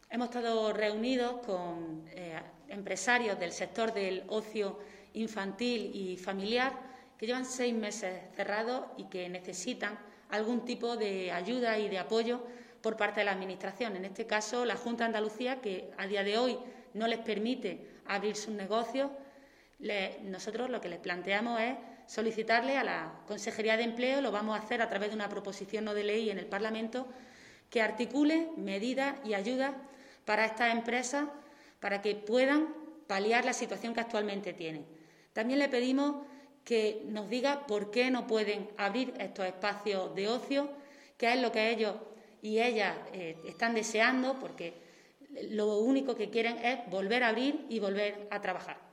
Hemos estado reunidos con empresarios del sector del ocio infantil y familiar que llevan 6 meses cerrados y que necesitan algún tipo de ayuda y de apoyo por parte de la Administración. En este caso, la Junta de Andalucía, que a día de hoy no les permite abrir sus negocios. Nosotros lo que les planteamos es solicitarle a la Consejería de Empleo, lo vamos a hacer a través de una proposición no de ley en el Parlamento, que articule medidas y ayudas para estas empresas para que puedan paliar la situación que actualmente tienen. También le pedimos que nos diga por qué no pueden abrir estos espacios de ocio, qué es lo que ellos y ellas están deseando, porque lo único que quieren es volver a abrir y volver a trabajar.